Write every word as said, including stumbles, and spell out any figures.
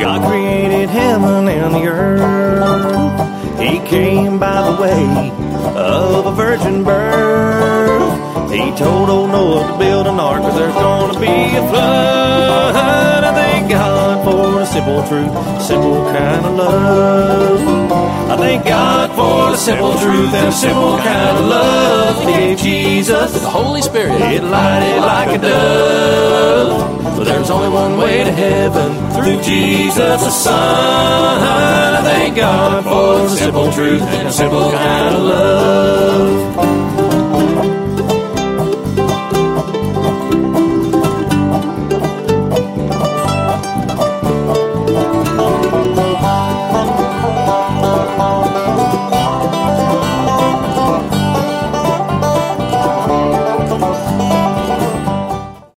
God created heaven and the earth. He came by the way of a virgin birth. He told old Noah to build an ark, 'cause there's gonna be a flood. I thank God for the simple truth, simple kind of love. I thank God for the simple truth and a simple kind of love. He gave Jesus the Holy Spirit. It lighted like a dove. But there's only one way to heaven, through Jesus the Son. I thank God for the simple truth and a simple kind of love.